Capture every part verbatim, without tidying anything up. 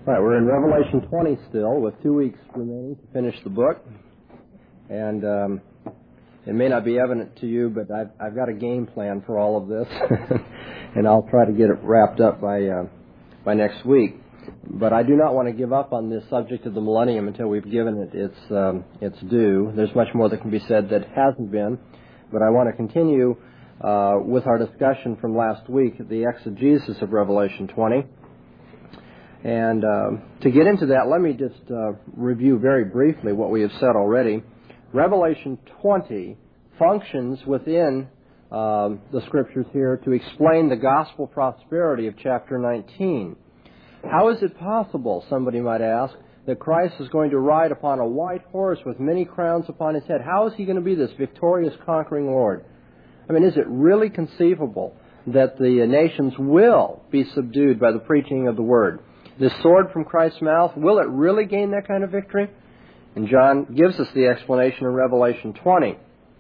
All right, we're in Revelation twenty still, with two weeks remaining to finish the book. And um, it may not be evident to you, but I've, I've got a game plan for all of this, and I'll try to get it wrapped up by uh, by next week. But I do not want to give up on this subject of the millennium until we've given it its um, its due. There's much more that can be said that hasn't been, but I want to continue uh, with our discussion from last week, the exegesis of Revelation twenty. And uh, to get into that, let me just uh, review very briefly what we have said already. Revelation twenty functions within uh, the Scriptures here to explain the gospel prosperity of chapter nineteen. How is it possible, somebody might ask, that Christ is going to ride upon a white horse with many crowns upon his head? How is he going to be this victorious, conquering Lord? I mean, is it really conceivable that the nations will be subdued by the preaching of the Word? This sword from Christ's mouth, will it really gain that kind of victory? And John gives us the explanation in Revelation twenty.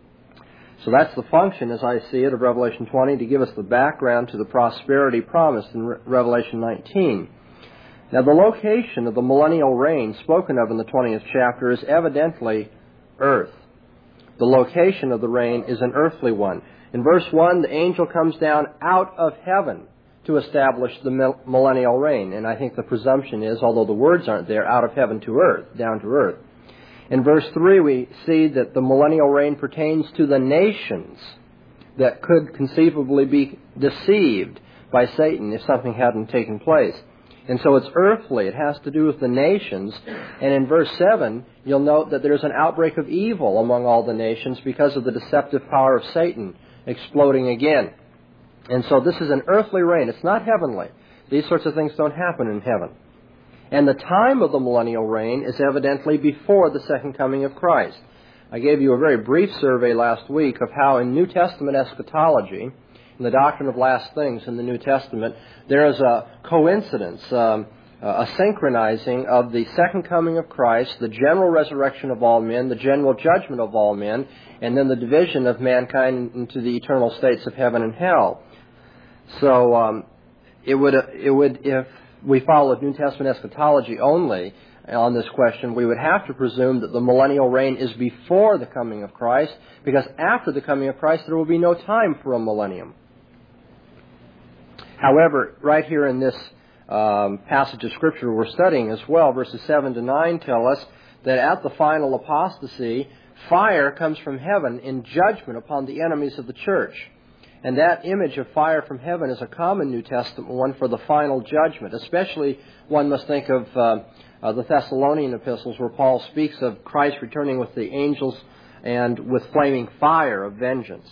So that's the function, as I see it, of Revelation twenty, to give us the background to the prosperity promised in Re- Revelation nineteen. Now, the location of the millennial reign spoken of in the twentieth chapter is evidently earth. The location of the reign is an earthly one. In verse one, the angel comes down out of heaven to establish the millennial reign. And I think the presumption is, although the words aren't there, out of heaven to earth, down to earth. In verse three, we see that the millennial reign pertains to the nations that could conceivably be deceived by Satan if something hadn't taken place. And so it's earthly. It has to do with the nations. And in verse seven, you'll note that there's an outbreak of evil among all the nations because of the deceptive power of Satan exploding again. And so this is an earthly reign. It's not heavenly. These sorts of things don't happen in heaven. And the time of the millennial reign is evidently before the second coming of Christ. I gave you a very brief survey last week of how in New Testament eschatology, in the doctrine of last things in the New Testament, there is a coincidence, um, a synchronizing of the second coming of Christ, the general resurrection of all men, the general judgment of all men, and then the division of mankind into the eternal states of heaven and hell. So um, it would, it would, if we followed New Testament eschatology only on this question, we would have to presume that the millennial reign is before the coming of Christ, because after the coming of Christ there will be no time for a millennium. However, right here in this um, passage of Scripture we're studying as well, verses seven to nine tell us that at the final apostasy, fire comes from heaven in judgment upon the enemies of the church. And that image of fire from heaven is a common New Testament one for the final judgment. Especially, one must think of uh, uh, the Thessalonian epistles, where Paul speaks of Christ returning with the angels and with flaming fire of vengeance.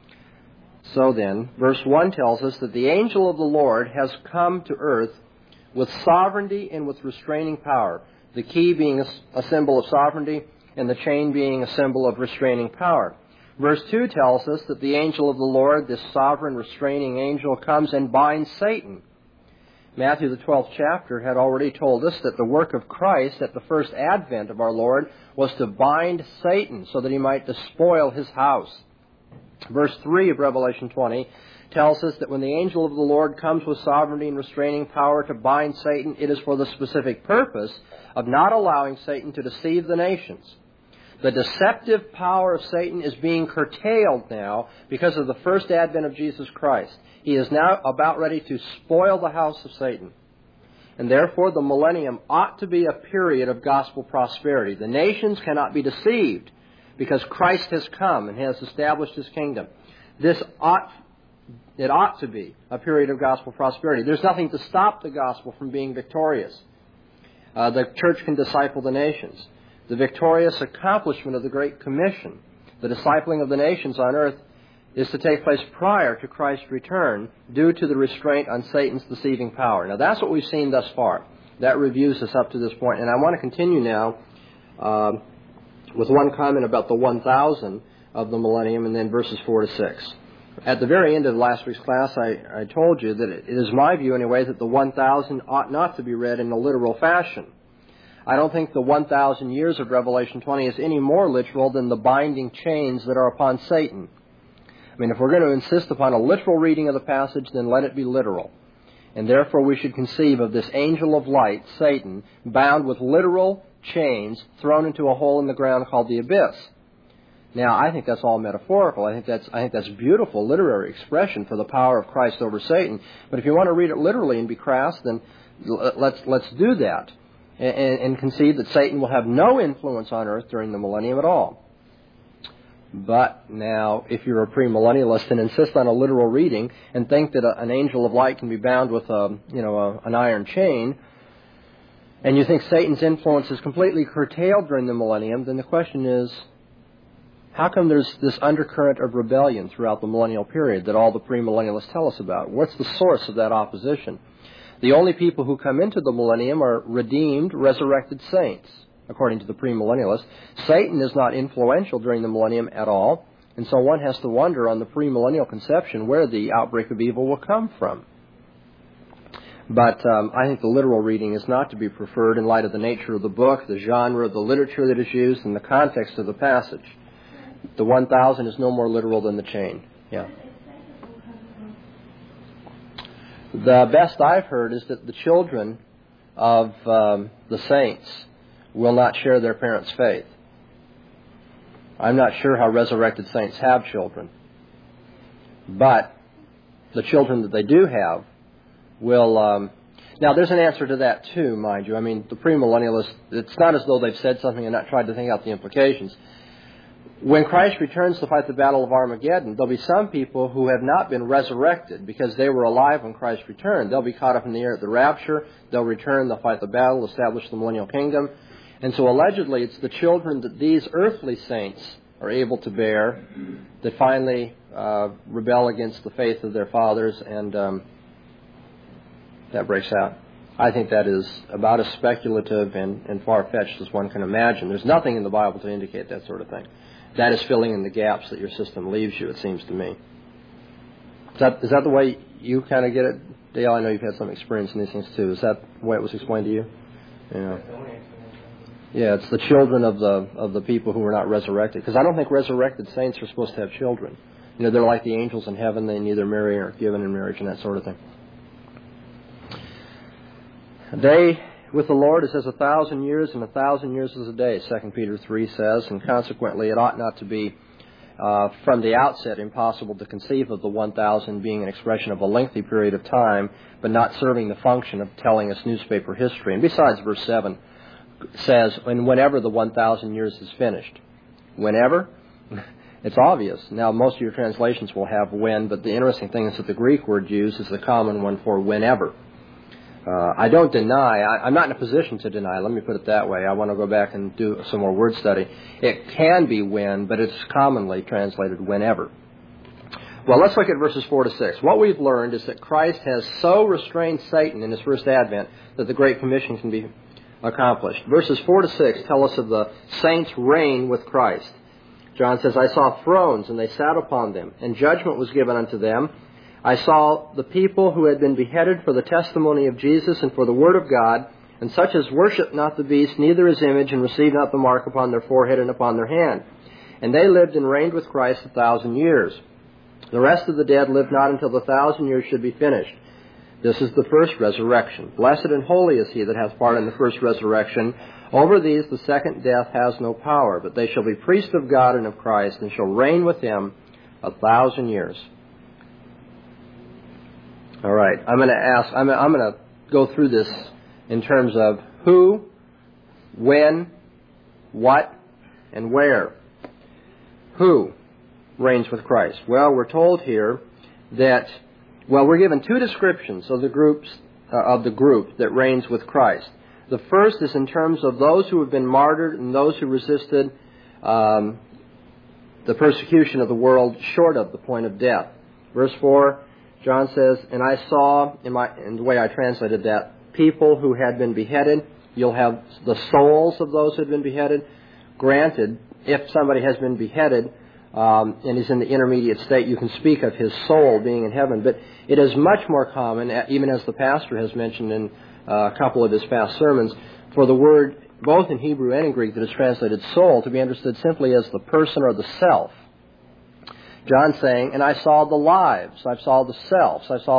So then, verse one tells us that the angel of the Lord has come to earth with sovereignty and with restraining power. The key being a, a symbol of sovereignty, and the chain being a symbol of restraining power. Verse two tells us that the angel of the Lord, this sovereign restraining angel, comes and binds Satan. Matthew, the twelfth chapter, had already told us that the work of Christ at the first advent of our Lord was to bind Satan so that he might despoil his house. Verse three of Revelation twenty tells us that when the angel of the Lord comes with sovereignty and restraining power to bind Satan, it is for the specific purpose of not allowing Satan to deceive the nations. The deceptive power of Satan is being curtailed now because of the first advent of Jesus Christ. He is now about ready to spoil the house of Satan. And therefore, the millennium ought to be a period of gospel prosperity. The nations cannot be deceived because Christ has come and has established his kingdom. This ought, it ought to be a period of gospel prosperity. There's nothing to stop the gospel from being victorious. Uh, the church can disciple the nations. The victorious accomplishment of the Great Commission, the discipling of the nations on earth, is to take place prior to Christ's return due to the restraint on Satan's deceiving power. Now, that's what we've seen thus far. That reviews us up to this point. And I want to continue now uh, with one comment about the one thousand of the millennium, and then verses four to six. At the very end of last week's class, I, I told you that it is my view, anyway, that the one thousand ought not to be read in a literal fashion. I don't think the one thousand years of Revelation twenty is any more literal than the binding chains that are upon Satan. I mean, if we're going to insist upon a literal reading of the passage, then let it be literal. And therefore we should conceive of this angel of light, Satan, bound with literal chains, thrown into a hole in the ground called the abyss. Now, I think that's all metaphorical. I think that's I think that's beautiful literary expression for the power of Christ over Satan. But if you want to read it literally and be crass, then let's let's do that and, and concede that Satan will have no influence on earth during the millennium at all. But now, if you're a premillennialist and insist on a literal reading and think that a, an angel of light can be bound with a you know a, an iron chain, and you think Satan's influence is completely curtailed during the millennium, then the question is, how come there's this undercurrent of rebellion throughout the millennial period that all the premillennialists tell us about? What's the source of that opposition? The only people who come into the millennium are redeemed, resurrected saints, according to the premillennialists. Satan is not influential during the millennium at all, and so one has to wonder on the premillennial conception where the outbreak of evil will come from. But um, I think the literal reading is not to be preferred in light of the nature of the book, the genre of the literature that is used, and the context of the passage. The one thousand is no more literal than the chain. Yeah. The best I've heard is that the children of um, the saints will not share their parents' faith. I'm not sure how resurrected saints have children. But the children that they do have will... Um, now, there's an answer to that, too, mind you. I mean, the premillennialists, it's not as though they've said something and not tried to think out the implications. When Christ returns to fight the battle of Armageddon, there'll be some people who have not been resurrected because they were alive when Christ returned. They'll be caught up in the air at the rapture. They'll return, they'll fight the battle, establish the millennial kingdom. And so allegedly it's the children that these earthly saints are able to bear that finally uh, rebel against the faith of their fathers, and um, that breaks out. I think that is about as speculative and, and far-fetched as one can imagine. There's nothing in the Bible to indicate that sort of thing. That is filling in the gaps that your system leaves you, it seems to me. Is that, is that the way you kind of get it, Dale? I know you've had some experience in these things too. Is that the way it was explained to you? Yeah. Yeah, it's the children of the of the people who were not resurrected. Because I don't think resurrected saints are supposed to have children. You know, they're like the angels in heaven. They neither marry or are given in marriage and that sort of thing. A day with the Lord is as a thousand years, and a thousand years is a day, Second Peter three says, and consequently it ought not to be, uh, from the outset, impossible to conceive of the one thousand being an expression of a lengthy period of time, but not serving the function of telling us newspaper history. And besides, verse seven says, and whenever the one thousand years is finished. Whenever? It's obvious. Now, most of your translations will have when, but the interesting thing is that the Greek word used is the common one for whenever. Uh, I don't deny, I, I'm not in a position to deny, let me put it that way. I want to go back and do some more word study. It can be when, but it's commonly translated whenever. Well, let's look at verses four to six. What we've learned is that Christ has so restrained Satan in his first advent that the Great Commission can be accomplished. Verses four to six tell us of the saints' reign with Christ. John says, I saw thrones, and they sat upon them, and judgment was given unto them. I saw the people who had been beheaded for the testimony of Jesus and for the word of God, and such as worship not the beast, neither his image, and receive not the mark upon their forehead and upon their hand. And they lived and reigned with Christ a thousand years. The rest of the dead lived not until the thousand years should be finished. This is the first resurrection. Blessed and holy is he that hath part in the first resurrection. Over these the second death has no power, but they shall be priests of God and of Christ, and shall reign with him a thousand years. All right, I'm going to ask, I'm, I'm going to go through this in terms of who, when, what, and where. Who reigns with Christ? Well, we're told here that, well, we're given two descriptions of the groups, uh, of the group that reigns with Christ. The first is in terms of those who have been martyred and those who resisted um, the persecution of the world short of the point of death. Verse four, John says, and I saw, in, my, in the way I translated that, people who had been beheaded. You'll have the souls of those who had been beheaded. Granted, if somebody has been beheaded um, and is in the intermediate state, you can speak of his soul being in heaven. But it is much more common, even as the pastor has mentioned in uh, a couple of his past sermons, for the word, both in Hebrew and in Greek, that is translated soul, to be understood simply as the person or the self. John saying, and I saw the lives, I saw the selves, I saw the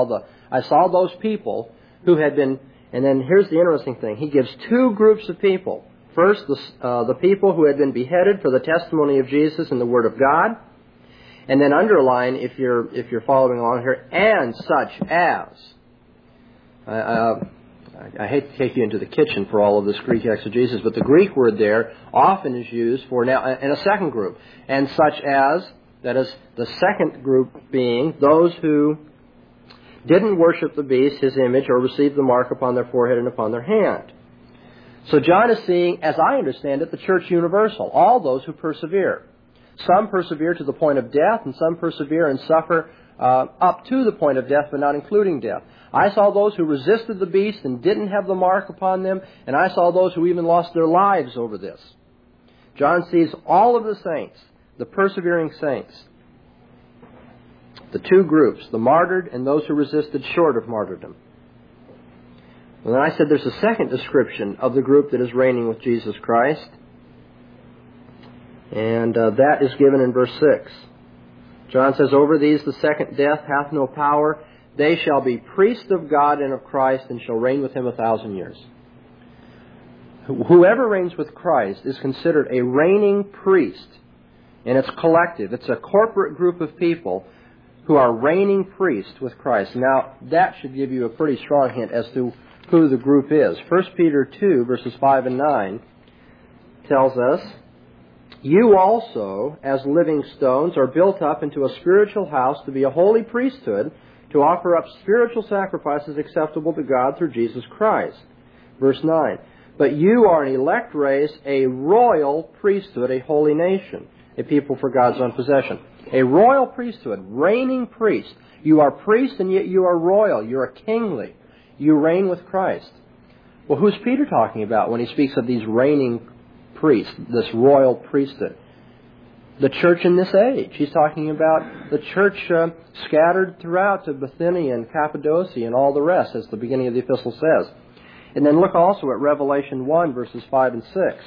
I saw those people who had been, and then here's the interesting thing. He gives two groups of people. First, the, uh, the people who had been beheaded for the testimony of Jesus and the Word of God. And then underline, if you're if you're following along here, and such as. Uh, uh, I hate to take you into the kitchen for all of this Greek exegesis, but the Greek word there often is used for now in a second group. And such as, that is the second group being those who didn't worship the beast, his image, or receive the mark upon their forehead and upon their hand. So John is seeing, as I understand it, the church universal, all those who persevere. Some persevere to the point of death, and some persevere and suffer uh, up to the point of death, but not including death. I saw those who resisted the beast and didn't have the mark upon them, and I saw those who even lost their lives over this. John sees all of the saints, the persevering saints, the two groups, the martyred and those who resisted short of martyrdom. And then I said there's a second description of the group that is reigning with Jesus Christ. And uh, that is given in verse six. John says, over these the second death hath no power. They shall be priests of God and of Christ, and shall reign with him a thousand years. Whoever reigns with Christ is considered a reigning priest. And it's collective. It's a corporate group of people who are reigning priests with Christ. Now, that should give you a pretty strong hint as to who the group is. First Peter two, verses five and nine, tells us, you also, as living stones, are built up into a spiritual house to be a holy priesthood, to offer up spiritual sacrifices acceptable to God through Jesus Christ. Verse nine, but you are an elect race, a royal priesthood, a holy nation, a people for God's own possession. A royal priesthood, reigning priest. You are priest and yet you are royal. You are kingly. You reign with Christ. Well, who's Peter talking about when he speaks of these reigning priests, this royal priesthood? The church in this age. He's talking about the church uh, scattered throughout to Bithynia and Cappadocia and all the rest, as the beginning of the epistle says. And then look also at Revelation one, verses five and six.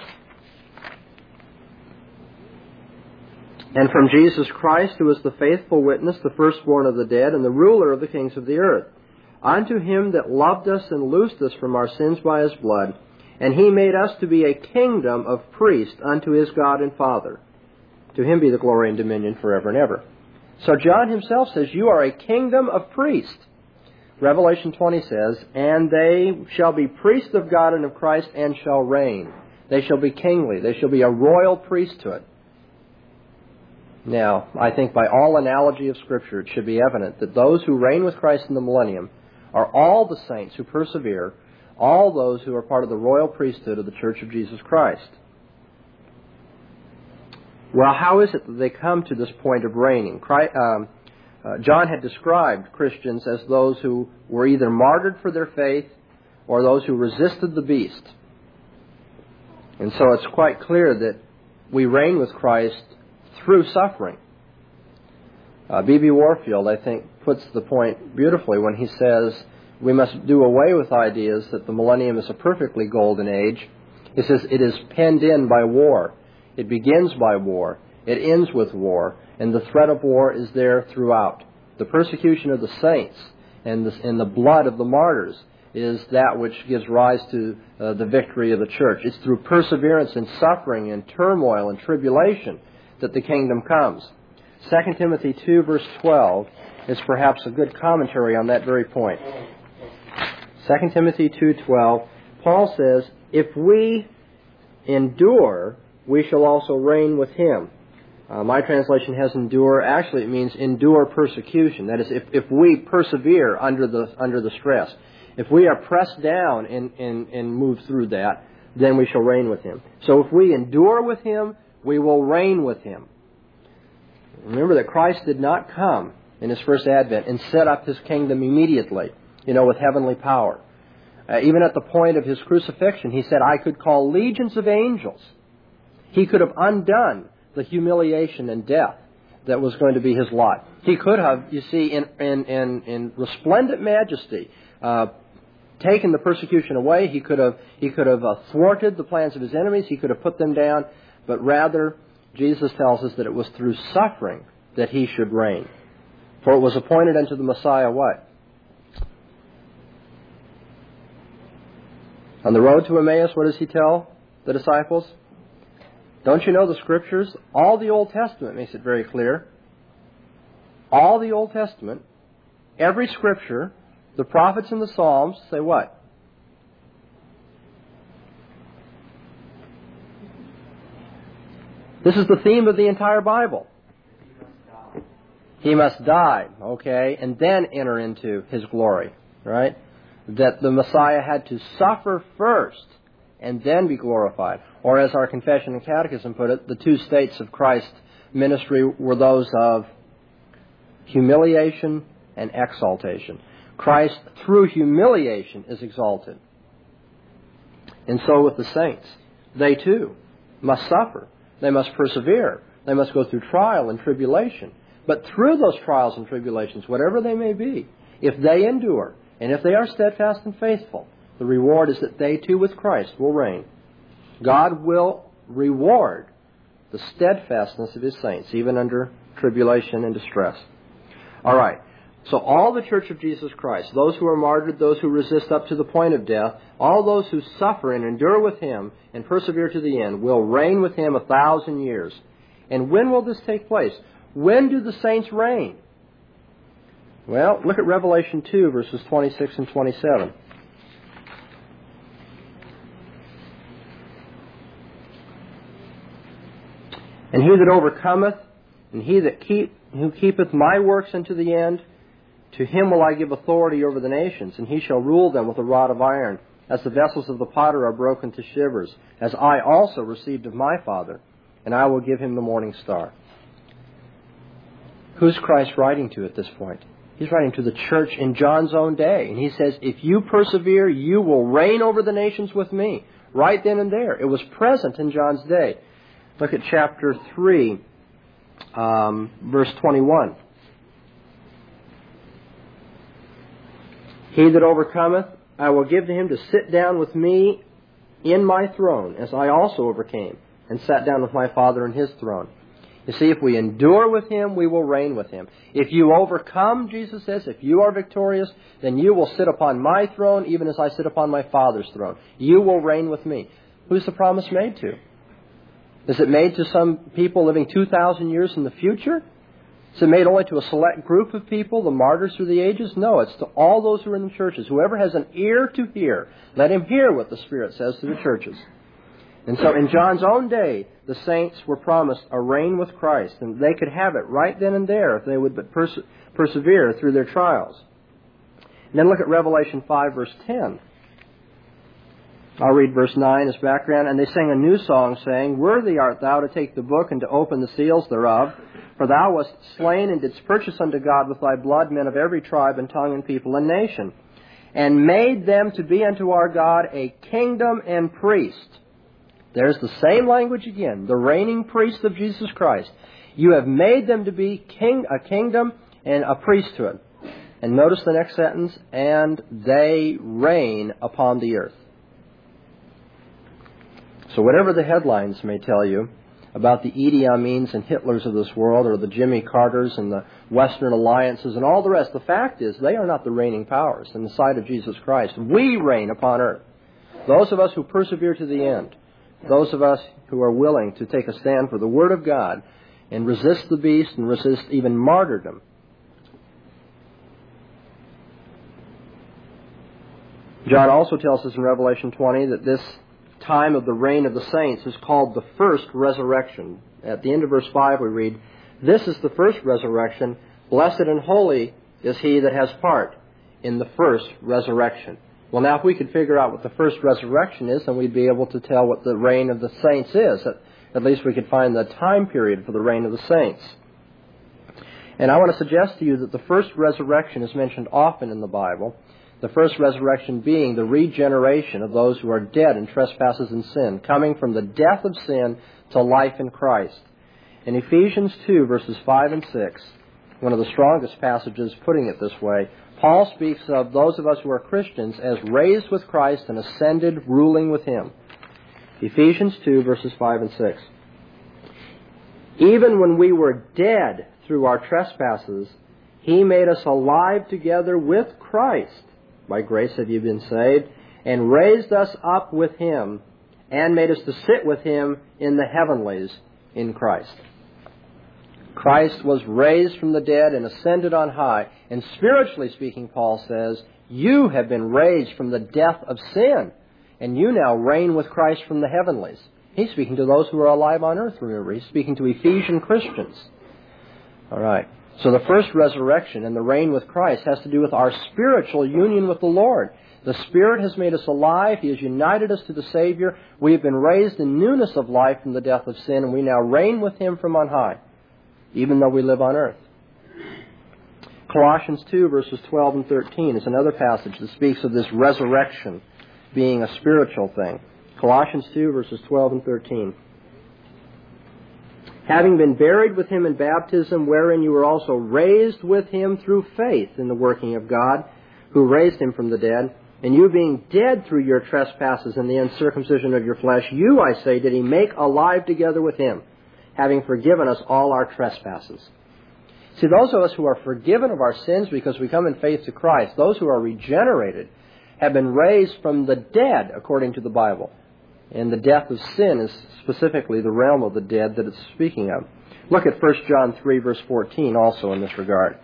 And from Jesus Christ, who is the faithful witness, the firstborn of the dead, and the ruler of the kings of the earth, unto him that loved us and loosed us from our sins by his blood, and he made us to be a kingdom of priests unto his God and Father. To him be the glory and dominion forever and ever. So John himself says, you are a kingdom of priests. Revelation twenty says, and they shall be priests of God and of Christ, and shall reign. They shall be kingly. They shall be a royal priesthood. Now, I think by all analogy of Scripture, it should be evident that those who reign with Christ in the millennium are all the saints who persevere, all those who are part of the royal priesthood of the Church of Jesus Christ. Well, how is it that they come to this point of reigning? Christ, um, uh, John had described Christians as those who were either martyred for their faith or those who resisted the beast. And so it's quite clear that we reign with Christ through suffering. Uh, B B Warfield, I think, puts the point beautifully when he says we must do away with ideas that the millennium is a perfectly golden age. He says it is penned in by war. It begins by war. It ends with war. And the threat of war is there throughout. The persecution of the saints and the, and the blood of the martyrs is that which gives rise to uh, the victory of the church. It's through perseverance and suffering and turmoil and tribulation that the kingdom comes. Second Timothy two, verse twelve, is perhaps a good commentary on that very point. Second Timothy two twelve, Paul says, if we endure, we shall also reign with him. Uh, my translation has endure. Actually, it means endure persecution. That is, if, if we persevere under the under the stress. If we are pressed down and, and, and move through that, then we shall reign with him. So if we endure with him, we will reign with him. Remember that Christ did not come in his first advent and set up his kingdom immediately, you know, with heavenly power. Uh, even at the point of his crucifixion, he said, I could call legions of angels. He could have undone the humiliation and death that was going to be his lot. He could have, you see, in, in, in, in resplendent majesty, uh, taken the persecution away. He could have, he could have uh, thwarted the plans of his enemies. He could have put them down. But rather, Jesus tells us that it was through suffering that he should reign. For it was appointed unto the Messiah what? On the road to Emmaus, what does he tell the disciples? Don't you know the Scriptures? All the Old Testament makes it very clear. All the Old Testament, every Scripture, the prophets and the Psalms say what? This is the theme of the entire Bible. He must die, okay, and then enter into His glory, right? That the Messiah had to suffer first and then be glorified. Or as our Confession and Catechism put it, the two states of Christ's ministry were those of humiliation and exaltation. Christ, through humiliation, is exalted. And so with the saints. They too must suffer. They must persevere. They must go through trial and tribulation. But through those trials and tribulations, whatever they may be, if they endure, and if they are steadfast and faithful, the reward is that they too with Christ will reign. God will reward the steadfastness of His saints, even under tribulation and distress. All right. So all the Church of Jesus Christ, those who are martyred, those who resist up to the point of death, all those who suffer and endure with Him and persevere to the end, will reign with Him a thousand years. And when will this take place? When do the saints reign? Well, look at Revelation two, verses twenty-six and twenty-seven. And he that overcometh, and he that keep, who keepeth my works unto the end, to him will I give authority over the nations, and he shall rule them with a rod of iron, as the vessels of the potter are broken to shivers, as I also received of my Father, and I will give him the morning star. Who's Christ writing to at this point? He's writing to the church in John's own day. And he says, if you persevere, you will reign over the nations with me. Right then and there. It was present in John's day. Look at chapter three, um, verse twenty-one. He that overcometh, I will give to him to sit down with me in my throne, as I also overcame, and sat down with my Father in His throne. You see, if we endure with Him, we will reign with Him. If you overcome, Jesus says, if you are victorious, then you will sit upon my throne, even as I sit upon my Father's throne. You will reign with me. Who's the promise made to? Is it made to some people living two thousand years in the future? Is it made only to a select group of people, the martyrs through the ages? No, it's to all those who are in the churches. Whoever has an ear to hear, let him hear what the Spirit says to the churches. And so in John's own day, the saints were promised a reign with Christ, and they could have it right then and there if they would but perse- persevere through their trials. And then look at Revelation five, verse ten. I'll read verse nine as background. And they sang a new song, saying, Worthy art thou to take the book and to open the seals thereof, for thou wast slain and didst purchase unto God with thy blood men of every tribe and tongue and people and nation, and made them to be unto our God a kingdom and priest. There's the same language again, the reigning priest of Jesus Christ. You have made them to be king, a kingdom and a priesthood. And notice the next sentence, and they reign upon the earth. So whatever the headlines may tell you about the Idi Amins and Hitlers of this world, or the Jimmy Carters and the Western alliances and all the rest, the fact is they are not the reigning powers in the sight of Jesus Christ. We reign upon earth. Those of us who persevere to the end. Those of us who are willing to take a stand for the Word of God and resist the beast and resist even martyrdom. John also tells us in Revelation twenty that this time of the reign of the saints is called the first resurrection. At the end of verse five we read, This is the first resurrection. Blessed and holy is he that has part in the first resurrection. Well, now, if we could figure out what the first resurrection is, then we'd be able to tell what the reign of the saints is. At, at least we could find the time period for the reign of the saints. And I want to suggest to you that the first resurrection is mentioned often in the Bible, the first resurrection being the regeneration of those who are dead in trespasses and sin, coming from the death of sin to life in Christ. In Ephesians two, verses five and six, one of the strongest passages putting it this way, Paul speaks of those of us who are Christians as raised with Christ and ascended, ruling with Him. Ephesians two, verses five and six. Even when we were dead through our trespasses, He made us alive together with Christ. By grace have you been saved. and raised us up with Him, and made us to sit with Him in the heavenlies in Christ. Christ was raised from the dead and ascended on high. And spiritually speaking, Paul says, you have been raised from the death of sin, and you now reign with Christ from the heavenlies. He's speaking to those who are alive on earth, remember. He's speaking to Ephesian Christians. All right. So the first resurrection and the reign with Christ has to do with our spiritual union with the Lord. The Spirit has made us alive. He has united us to the Savior. We have been raised in newness of life from the death of sin, and we now reign with Him from on high, even though we live on earth. Colossians two, verses twelve and thirteen is another passage that speaks of this resurrection being a spiritual thing. Colossians two, verses twelve and thirteen. Having been buried with Him in baptism, wherein you were also raised with Him through faith in the working of God, who raised Him from the dead, and you being dead through your trespasses and the uncircumcision of your flesh, you, I say, did He make alive together with Him, having forgiven us all our trespasses. See, those of us who are forgiven of our sins because we come in faith to Christ, those who are regenerated, have been raised from the dead, according to the Bible. And the death of sin is specifically the realm of the dead that it's speaking of. Look at First John three, verse fourteen, also in this regard.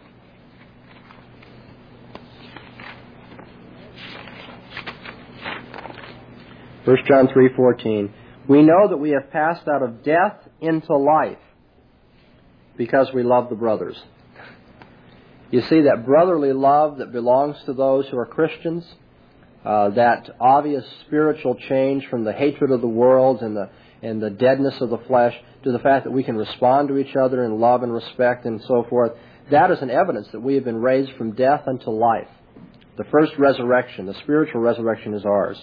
First John three fourteen. We know that we have passed out of death into life because we love the brothers. You see, that brotherly love that belongs to those who are Christians, uh, that obvious spiritual change from the hatred of the world and the and the deadness of the flesh to the fact that we can respond to each other in love and respect and so forth, that is an evidence that we have been raised from death unto life. The first resurrection, the spiritual resurrection, is ours.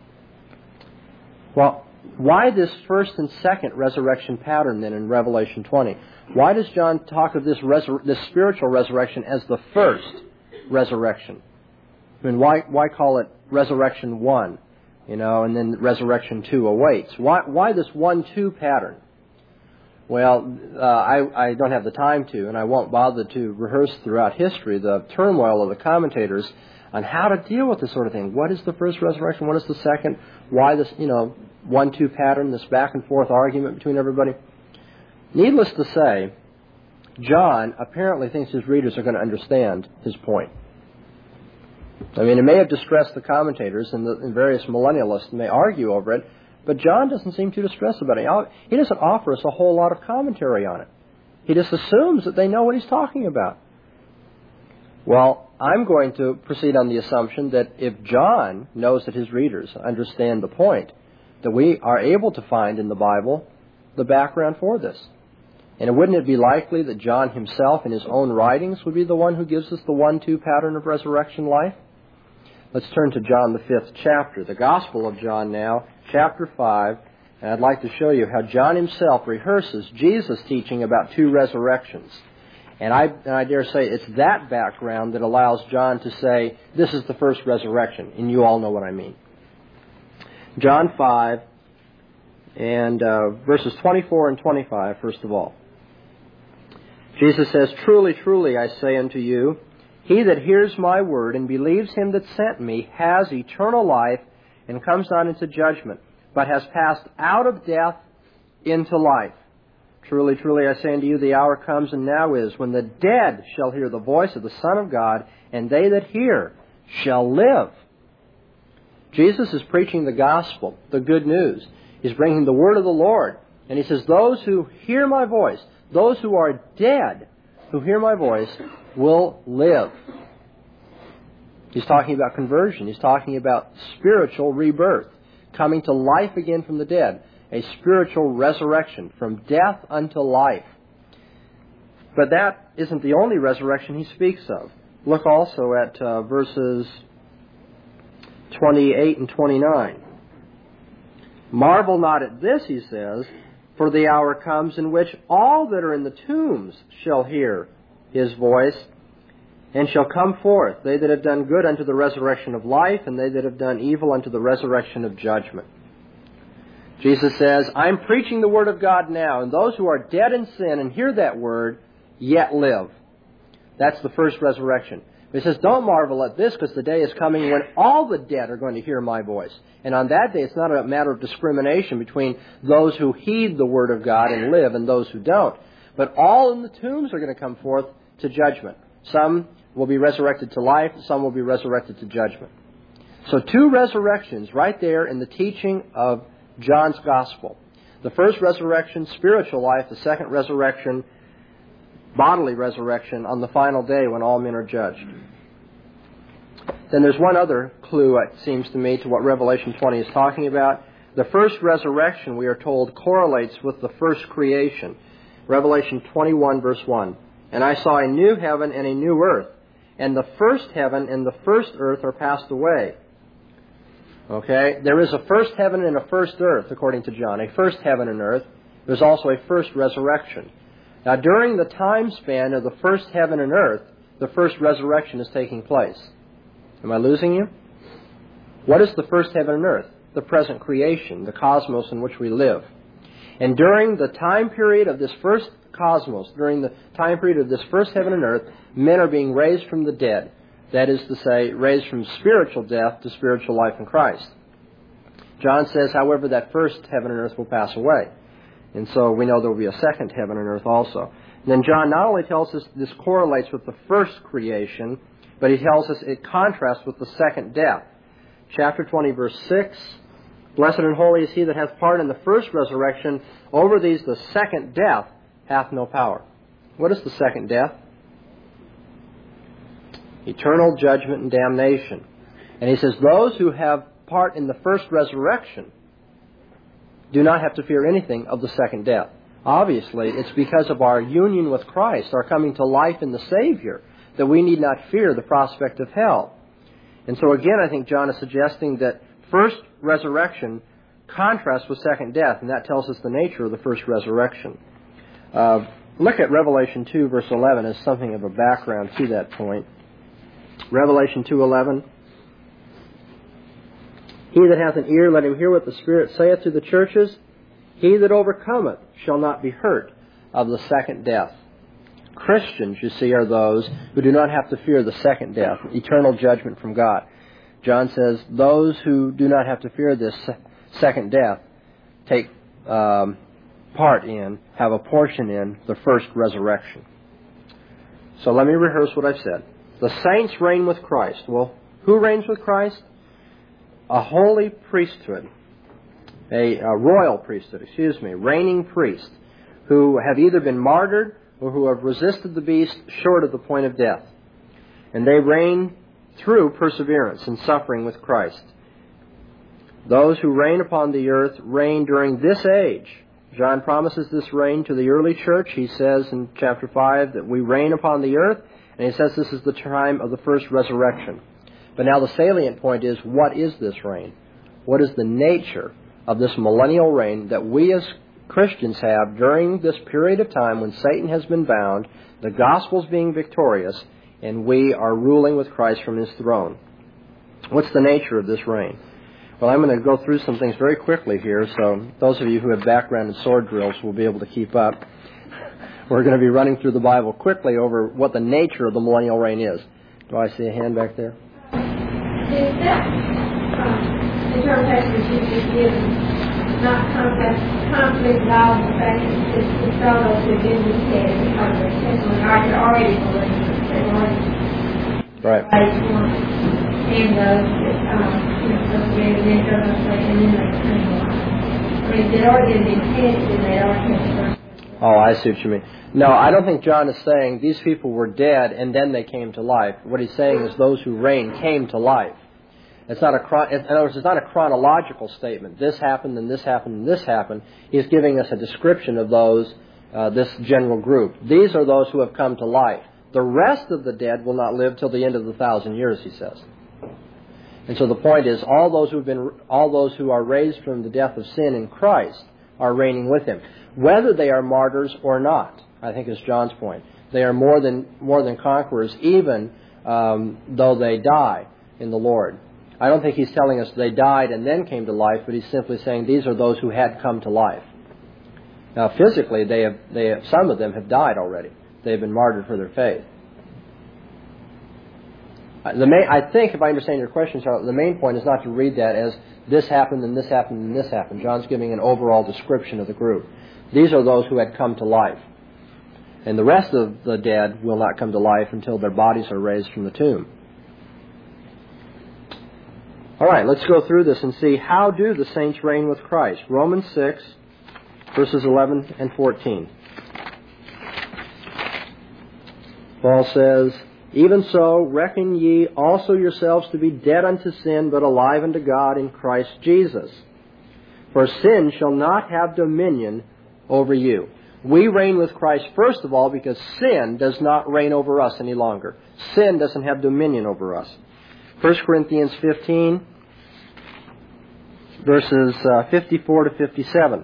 Well, why this first and second resurrection pattern then in Revelation twenty? Why does John talk of this resur- this spiritual resurrection as the first resurrection? I mean, why why call it resurrection one, you know, and then resurrection two awaits? Why why this one two pattern? Well, uh, I I don't have the time to, and I won't bother to rehearse throughout history the turmoil of the commentators on how to deal with this sort of thing. What is the first resurrection? What is the second? Why this, you know, one two pattern, this back and forth argument between everybody? Needless to say, John apparently thinks his readers are going to understand his point. I mean, it may have distressed the commentators, and, the, and various millennialists may argue over it, but John doesn't seem too distressed about it. He doesn't offer us a whole lot of commentary on it. He just assumes that they know what he's talking about. Well, I'm going to proceed on the assumption that if John knows that his readers understand the point, that we are able to find in the Bible the background for this. And wouldn't it be likely that John himself in his own writings would be the one who gives us the one two pattern of resurrection life? Let's turn to John the fifth chapter, the Gospel of John now, chapter five, and I'd like to show you how John himself rehearses Jesus' teaching about two resurrections. And I, and I dare say it's that background that allows John to say, this is the first resurrection, and you all know what I mean. John five, and uh, verses twenty-four and twenty-five, first of all. Jesus says, Truly, truly, I say unto you, he that hears my word and believes him that sent me has eternal life and comes not into judgment, but has passed out of death into life. Truly, truly, I say unto you, the hour comes and now is, when the dead shall hear the voice of the Son of God, and they that hear shall live. Jesus is preaching the gospel, the good news. He's bringing the word of the Lord. And he says, those who hear my voice, those who are dead, who hear my voice, will live. He's talking about conversion. He's talking about spiritual rebirth, coming to life again from the dead, a spiritual resurrection from death unto life. But that isn't the only resurrection he speaks of. Look also at uh, verses twenty-eight and twenty-nine. Marvel not at this, he says, for the hour comes in which all that are in the tombs shall hear his voice, and shall come forth, they that have done good unto the resurrection of life, and they that have done evil unto the resurrection of judgment. Jesus says, I'm preaching the word of God now, and those who are dead in sin and hear that word, yet live. That's the first resurrection. But he says, don't marvel at this, because the day is coming when all the dead are going to hear my voice. And on that day, it's not a matter of discrimination between those who heed the Word of God and live and those who don't. But all in the tombs are going to come forth to judgment. Some will be resurrected to life, some will be resurrected to judgment. So two resurrections right there in the teaching of John's Gospel. The first resurrection, spiritual life. The second resurrection, bodily resurrection on the final day when all men are judged. Then there's one other clue, it seems to me, to what Revelation twenty is talking about. The first resurrection, we are told, correlates with the first creation. Revelation twenty-one, verse one. And I saw a new heaven and a new earth, and the first heaven and the first earth are passed away. Okay? There is a first heaven and a first earth, according to John. A first heaven and earth. There's also a first resurrection. Now, during the time span of the first heaven and earth, the first resurrection is taking place. Am I losing you? What is the first heaven and earth? The present creation, the cosmos in which we live. And during the time period of this first cosmos, during the time period of this first heaven and earth, men are being raised from the dead. That is to say, raised from spiritual death to spiritual life in Christ. John says, however, that first heaven and earth will pass away. And so we know there will be a second heaven and earth also. And then John not only tells us this correlates with the first creation, but he tells us it contrasts with the second death. Chapter twenty, verse six, blessed and holy is he that hath part in the first resurrection. Over these the second death hath no power. What is the second death? Eternal judgment and damnation. And he says those who have part in the first resurrection do not have to fear anything of the second death. Obviously, it's because of our union with Christ, our coming to life in the Savior, that we need not fear the prospect of hell. And so again, I think John is suggesting that first resurrection contrasts with second death, and that tells us the nature of the first resurrection. Uh, look at Revelation two, verse eleven as something of a background to that point. Revelation two eleven. He that hath an ear, let him hear what the Spirit saith to the churches. He that overcometh shall not be hurt of the second death. Christians, you see, are those who do not have to fear the second death, eternal judgment from God. John says those who do not have to fear this second death take um, part in, have a portion in the first resurrection. So let me rehearse what I've said. The saints reign with Christ. Well, who reigns with Christ? A holy priesthood, a, a royal priesthood, excuse me, reigning priests who have either been martyred or who have resisted the beast short of the point of death. And they reign through perseverance and suffering with Christ. Those who reign upon the earth reign during this age. John promises this reign to the early church. He says in chapter five that we reign upon the earth, and he says this is the time of the first resurrection. But now the salient point is, what is this reign? What is the nature of this millennial reign that we as Christians have during this period of time when Satan has been bound, the gospel's being victorious, and we are ruling with Christ from his throne? What's the nature of this reign? Well, I'm going to go through some things very quickly here, so those of you who have background in sword drills will be able to keep up. We're going to be running through the Bible quickly over what the nature of the millennial reign is. Do I see a hand back there? Is that um, interpretation you just given not conflict at all with the fact that it's the fellows who didn't get it because they're simply already believers, they've already right. and those that, um, you know, those that they go to say, and then they turn the line. I mean, if they already didn't intend it, then they already had to. Oh, I see what you mean. No, I don't think John is saying these people were dead and then they came to life. What he's saying is those who reign came to life. It's not a, in other words, it's not a chronological statement. This happened and this happened and this happened. He's giving us a description of those, uh, this general group. These are those who have come to life. The rest of the dead will not live till the end of the thousand years, he says. And so the point is, all those who have been, all those who are raised from the death of sin in Christ are reigning with him, whether they are martyrs or not. I think is John's point. They are more than more than conquerors, even um, though they die in the Lord. I don't think he's telling us they died and then came to life, but he's simply saying these are those who had come to life. Now, physically, they have, they have, some of them have died already. They have been martyred for their faith. Uh, the main, I think, if I understand your question, Charlotte, the main point is not to read that as this happened and this happened and this happened. John's giving an overall description of the group. These are those who had come to life. And the rest of the dead will not come to life until their bodies are raised from the tomb. All right, let's go through this and see how do the saints reign with Christ. Romans six, verses eleven and fourteen. Paul says, "Even so, reckon ye also yourselves to be dead unto sin, but alive unto God in Christ Jesus. For sin shall not have dominion over you." We reign with Christ, first of all, because sin does not reign over us any longer. Sin doesn't have dominion over us. First Corinthians fifteen, verses uh, fifty-four to fifty-seven.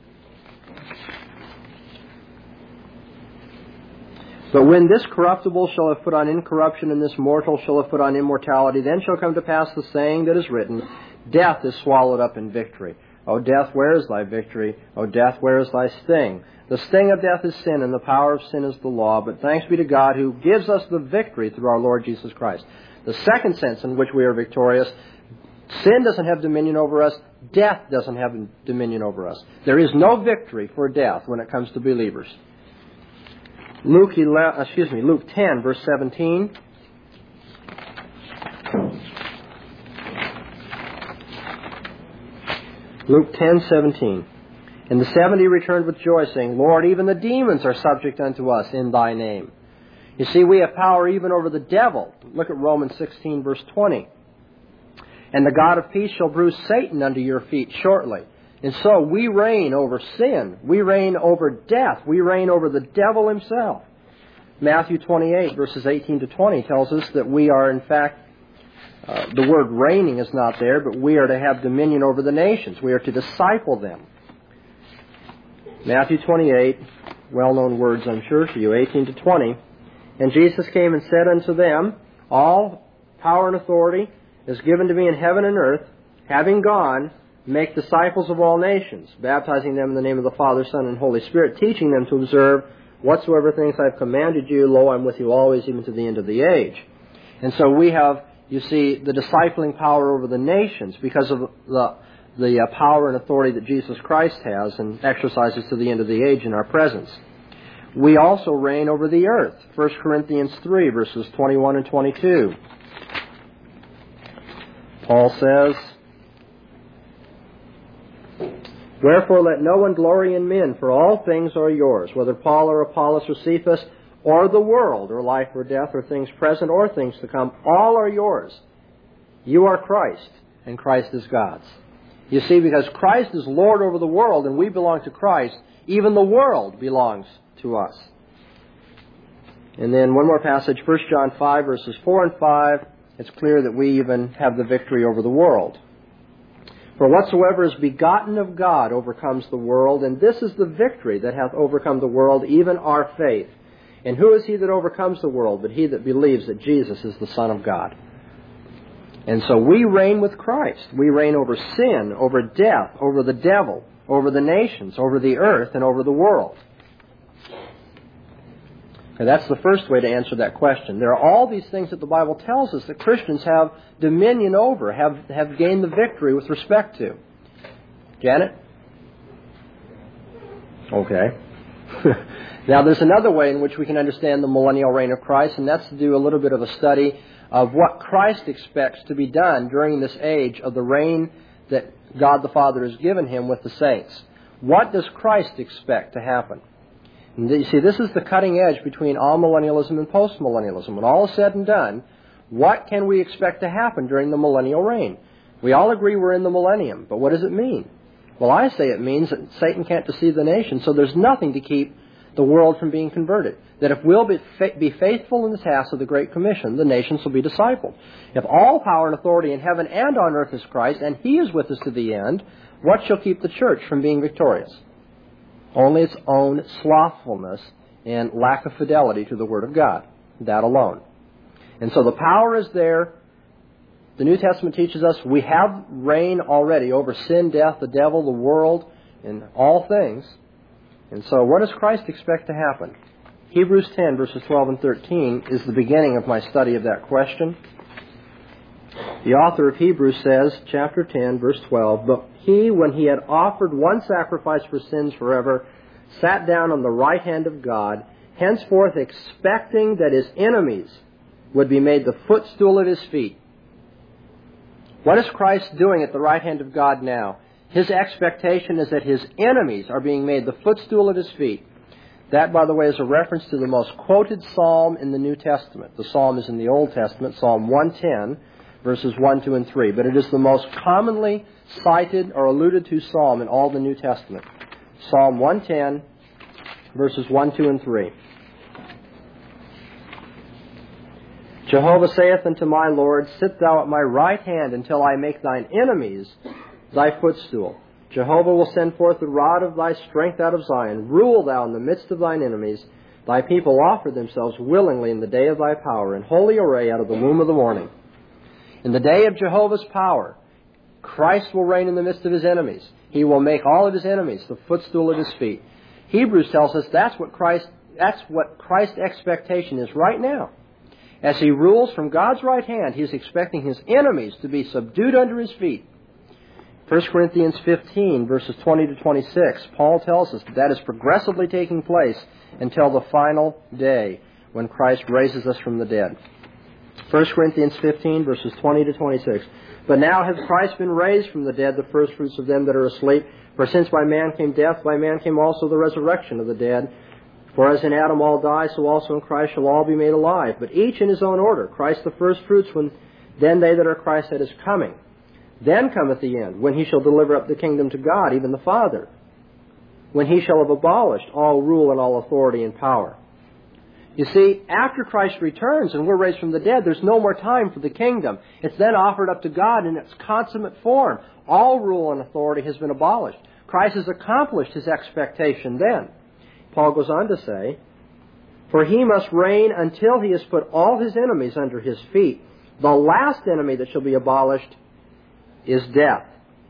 "But when this corruptible shall have put on incorruption, and this mortal shall have put on immortality, then shall come to pass the saying that is written, Death is swallowed up in victory. O death, where is thy victory? O death, where is thy sting? The sting of death is sin, and the power of sin is the law. But thanks be to God who gives us the victory through our Lord Jesus Christ." The second sense in which we are victorious, sin doesn't have dominion over us. Death doesn't have dominion over us. There is no victory for death when it comes to believers. Luke eleven, excuse me, Luke ten, verse seventeen. Luke ten, seventeen. "And the seventy returned with joy, saying, Lord, even the demons are subject unto us in thy name." You see, we have power even over the devil. Look at Romans sixteen, verse twenty. "And the God of peace shall bruise Satan under your feet shortly." And so we reign over sin. We reign over death. We reign over the devil himself. Matthew twenty-eight, verses eighteen to twenty tells us that we are, in fact, uh, the word reigning is not there, but we are to have dominion over the nations. We are to disciple them. Matthew twenty-eight, well-known words, I'm sure, to you, eighteen to twenty. "And Jesus came and said unto them, All power and authority is given to me in heaven and earth. Having gone, make disciples of all nations, baptizing them in the name of the Father, Son, and Holy Spirit, teaching them to observe whatsoever things I have commanded you. Lo, I'm with you always, even to the end of the age." And so we have, you see, the discipling power over the nations because of the the uh, power and authority that Jesus Christ has and exercises to the end of the age in our presence. We also reign over the earth. First Corinthians three, verses twenty-one and twenty-two. Paul says, "Wherefore let no one glory in men, for all things are yours, whether Paul or Apollos or Cephas, or the world, or life or death, or things present or things to come, all are yours. You are Christ, and Christ is God's." You see, because Christ is Lord over the world, and we belong to Christ, even the world belongs to us. And then one more passage, First John five, verses four and five. It's clear that we even have the victory over the world. "For whatsoever is begotten of God overcomes the world, and this is the victory that hath overcome the world, even our faith. And who is he that overcomes the world, but he that believes that Jesus is the Son of God?" And so we reign with Christ. We reign over sin, over death, over the devil, over the nations, over the earth, and over the world. And that's the first way to answer that question. There are all these things that the Bible tells us that Christians have dominion over, have, have gained the victory with respect to. Janet? Okay. Now there's another way in which we can understand the millennial reign of Christ, and that's to do a little bit of a study of what Christ expects to be done during this age of the reign that God the Father has given him with the saints. What does Christ expect to happen? And you see, this is the cutting edge between amillennialism and postmillennialism. When all is said and done, what can we expect to happen during the millennial reign? We all agree we're in the millennium, but what does it mean? Well, I say it means that Satan can't deceive the nation, so there's nothing to keep the world from being converted. That if we'll be, fa- be faithful in the task of the Great Commission, the nations will be discipled. If all power and authority in heaven and on earth is Christ, and he is with us to the end, what shall keep the church from being victorious? Only its own slothfulness and lack of fidelity to the Word of God. That alone. And so the power is there. The New Testament teaches us we have reign already over sin, death, the devil, the world, and all things. And so what does Christ expect to happen? Hebrews ten, verses twelve and thirteen is the beginning of my study of that question. The author of Hebrews says, chapter ten, verse twelve, "But he, when he had offered one sacrifice for sins forever, sat down on the right hand of God, henceforth expecting that his enemies would be made the footstool of his feet." What is Christ doing at the right hand of God now? His expectation is that his enemies are being made the footstool of his feet. That, by the way, is a reference to the most quoted psalm in the New Testament. The psalm is in the Old Testament, Psalm one ten, verses one, two, and three. But it is the most commonly cited or alluded to psalm in all the New Testament. Psalm one ten, verses one, two, and three. "Jehovah saith unto my Lord, Sit thou at my right hand until I make thine enemies thy footstool. Jehovah will send forth the rod of thy strength out of Zion. Rule thou in the midst of thine enemies. Thy people offer themselves willingly in the day of thy power, in holy array out of the womb of the morning." In the day of Jehovah's power, Christ will reign in the midst of his enemies. He will make all of his enemies the footstool of his feet. Hebrews tells us that's what Christ, that's what Christ's expectation is right now. As he rules from God's right hand, he is expecting his enemies to be subdued under his feet. First Corinthians fifteen, verses twenty to twenty-six, Paul tells us that that is progressively taking place until the final day when Christ raises us from the dead. First Corinthians fifteen, verses twenty to twenty-six. "But now hath Christ been raised from the dead, the firstfruits of them that are asleep. For since by man came death, by man came also the resurrection of the dead. For as in Adam all die, so also in Christ shall all be made alive. But each in his own order. Christ the firstfruits, when then they that are Christ at his coming. Then cometh the end, when he shall deliver up the kingdom to God, even the Father. When he shall have abolished all rule and all authority and power." You see, after Christ returns and we're raised from the dead, there's no more time for the kingdom. It's then offered up to God in its consummate form. All rule and authority has been abolished. Christ has accomplished his expectation then. Paul goes on to say, "For he must reign until he has put all his enemies under his feet. The last enemy that shall be abolished is death."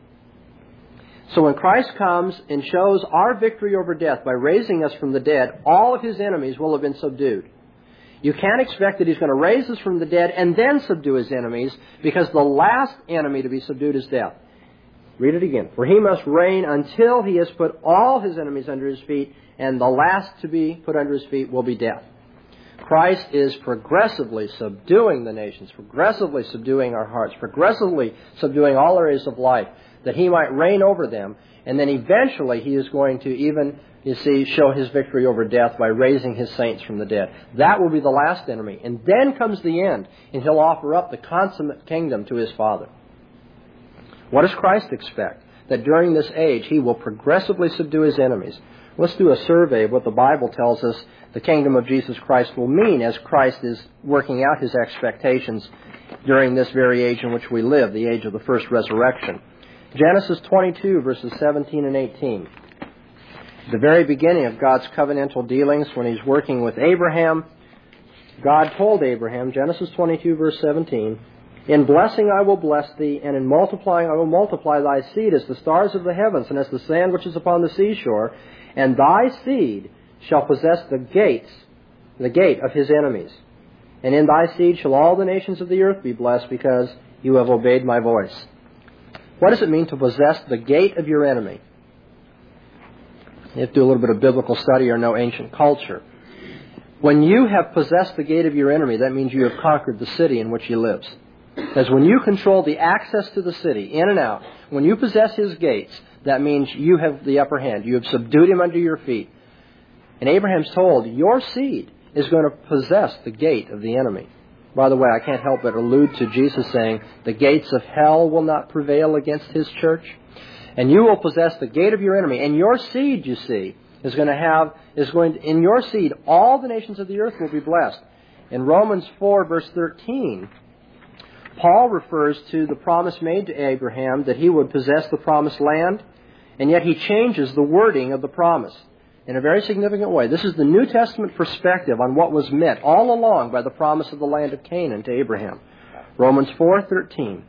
So when Christ comes and shows our victory over death by raising us from the dead, all of his enemies will have been subdued. You can't expect that he's going to raise us from the dead and then subdue his enemies, because the last enemy to be subdued is death. Read it again. "For he must reign until he has put all his enemies under his feet, and the last to be put under his feet will be death." Christ is progressively subduing the nations, progressively subduing our hearts, progressively subduing all areas of life, that he might reign over them. And then eventually he is going to even, you see, show his victory over death by raising his saints from the dead. That will be the last enemy. And then comes the end, and he'll offer up the consummate kingdom to his Father. What does Christ expect? That during this age he will progressively subdue his enemies. Let's do a survey of what the Bible tells us the kingdom of Jesus Christ will mean as Christ is working out his expectations during this very age in which we live, the age of the first resurrection. Genesis twenty-two, verses seventeen and eighteen. The very beginning of God's covenantal dealings when he's working with Abraham, God told Abraham, Genesis twenty-two, verse seventeen, "In blessing I will bless thee, and in multiplying I will multiply thy seed as the stars of the heavens, and as the sand which is upon the seashore. And thy seed shall possess the gates, the gate of his enemies. And in thy seed shall all the nations of the earth be blessed, because you have obeyed my voice." What does it mean to possess the gate of your enemy? You have to do a little bit of biblical study or know ancient culture. When you have possessed the gate of your enemy, that means you have conquered the city in which he lives. Because when you control the access to the city, in and out, when you possess his gates, that means you have the upper hand. You have subdued him under your feet. And Abraham's told, your seed is going to possess the gate of the enemy. By the way, I can't help but allude to Jesus saying, the gates of hell will not prevail against his church. And you will possess the gate of your enemy. And your seed, you see, is going to have, is going to, in your seed, all the nations of the earth will be blessed. In Romans four, verse thirteen, Paul refers to the promise made to Abraham that he would possess the promised land, and yet he changes the wording of the promise in a very significant way. This is the New Testament perspective on what was meant all along by the promise of the land of Canaan to Abraham. Romans four thirteen.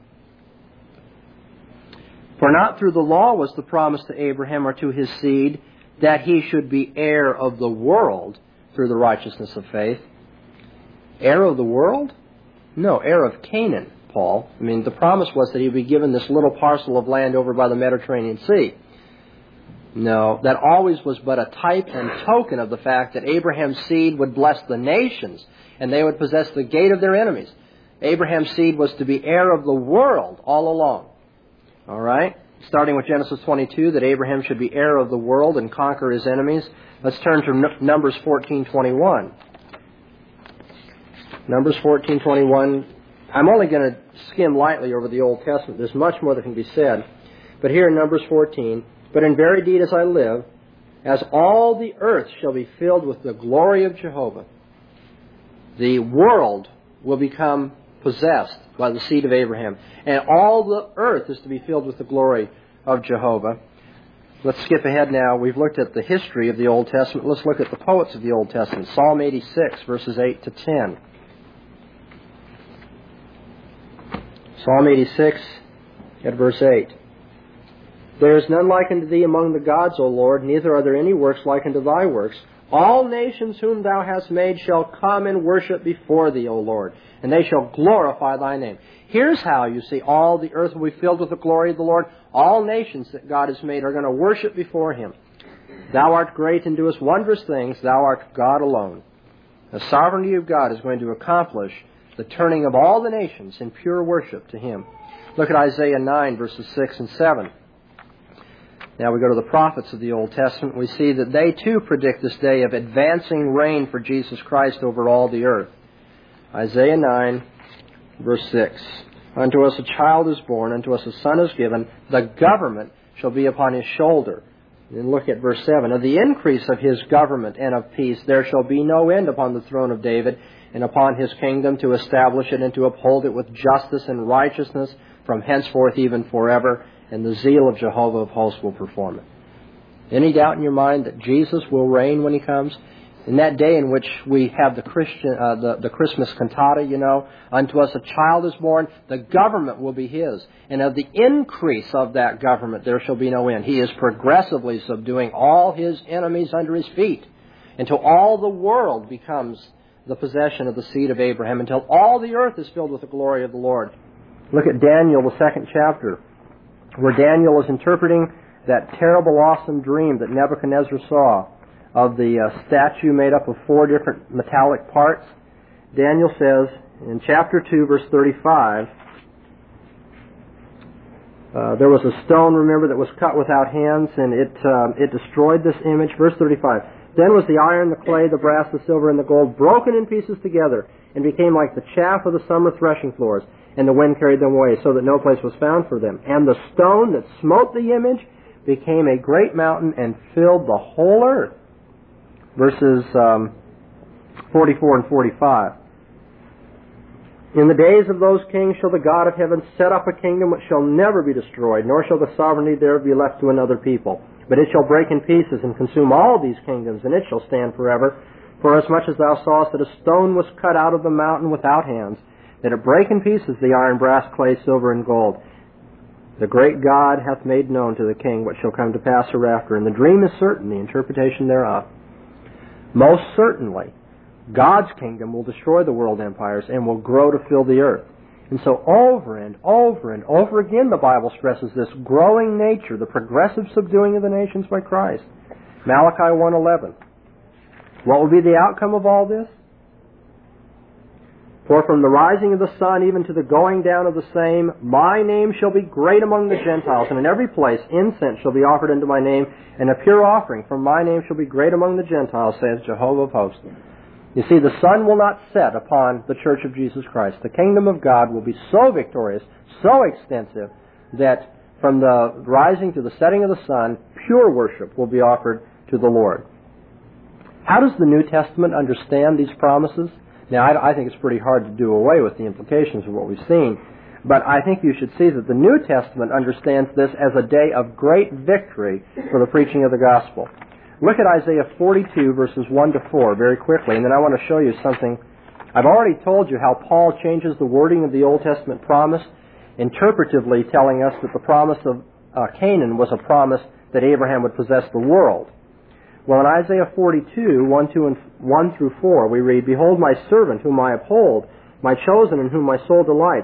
For not through the law was the promise to Abraham or to his seed that he should be heir of the world through the righteousness of faith. Heir of the world? No, heir of Canaan, Paul. I mean, the promise was that he would be given this little parcel of land over by the Mediterranean Sea. No, that always was but a type and token of the fact that Abraham's seed would bless the nations, and they would possess the gate of their enemies. Abraham's seed was to be heir of the world all along. All right? Starting with Genesis twenty-two, that Abraham should be heir of the world and conquer his enemies. Let's turn to Numbers fourteen twenty-one. Numbers fourteen twenty-one. I'm only going to skim lightly over the Old Testament. There's much more that can be said. But here in Numbers fourteen, but in very deed as I live, as all the earth shall be filled with the glory of Jehovah, the world will become possessed by the seed of Abraham. And all the earth is to be filled with the glory of Jehovah. Let's skip ahead now. We've looked at the history of the Old Testament. Let's look at the poets of the Old Testament. Psalm eighty-six, verses eight to ten. Psalm eighty-six, at verse eight. There is none like unto thee among the gods, O Lord, neither are there any works like unto thy works. All nations whom thou hast made shall come and worship before thee, O Lord, and they shall glorify thy name. Here's how, you see, all the earth will be filled with the glory of the Lord. All nations that God has made are going to worship before him. Thou art great and doest wondrous things. Thou art God alone. The sovereignty of God is going to accomplish the turning of all the nations in pure worship to him. Look at Isaiah nine, verses six and seven. Now we go to the prophets of the Old Testament. We see that they too predict this day of advancing reign for Jesus Christ over all the earth. Isaiah nine, verse six. Unto us a child is born, unto us a son is given, the government shall be upon his shoulder. And look at verse seven. Of the increase of his government and of peace there shall be no end upon the throne of David, and upon his kingdom, to establish it and to uphold it with justice and righteousness from henceforth even forever. And the zeal of Jehovah of hosts will perform it. Any doubt in your mind that Jesus will reign when he comes? In that day in which we have the Christian, uh, the, the Christmas cantata, you know, unto us a child is born, the government will be his. And of the increase of that government there shall be no end. He is progressively subduing all his enemies under his feet, until all the world becomes the possession of the seed of Abraham, until all the earth is filled with the glory of the Lord. Look at Daniel, the second chapter, where Daniel is interpreting that terrible, awesome dream that Nebuchadnezzar saw of the uh, statue made up of four different metallic parts. Daniel says in chapter two, verse thirty-five, uh, there was a stone, remember, that was cut without hands, and it uh, it destroyed this image. Verse thirty-five, then was the iron, the clay, the brass, the silver, and the gold broken in pieces together, and became like the chaff of the summer threshing floors. And the wind carried them away, so that no place was found for them. And the stone that smote the image became a great mountain and filled the whole earth. Verses um, forty-four and forty-five. In the days of those kings shall the God of heaven set up a kingdom which shall never be destroyed, nor shall the sovereignty thereof be left to another people. But it shall break in pieces and consume all these kingdoms, and it shall stand forever. For as much as thou sawest that a stone was cut out of the mountain without hands, that it break in pieces the iron, brass, clay, silver, and gold. The great God hath made known to the king what shall come to pass hereafter, and the dream is certain, the interpretation thereof. Most certainly, God's kingdom will destroy the world empires and will grow to fill the earth. And so over and over and over again the Bible stresses this growing nature, the progressive subduing of the nations by Christ. Malachi one eleven. What will be the outcome of all this? For from the rising of the sun even to the going down of the same, my name shall be great among the Gentiles, and in every place incense shall be offered unto my name, and a pure offering from my name shall be great among the Gentiles, says Jehovah of hosts. You see, the sun will not set upon the church of Jesus Christ. The kingdom of God will be so victorious, so extensive, that from the rising to the setting of the sun, pure worship will be offered to the Lord. How does the New Testament understand these promises? Now, I, I think it's pretty hard to do away with the implications of what we've seen, but I think you should see that the New Testament understands this as a day of great victory for the preaching of the gospel. Look at Isaiah forty-two, verses one to four, very quickly, and then I want to show you something. I've already told you how Paul changes the wording of the Old Testament promise, interpretively telling us that the promise of uh, Canaan was a promise that Abraham would possess the world. Well, in Isaiah forty-two, one, two, and one through four, we read, Behold my servant whom I uphold, my chosen in whom my soul delights.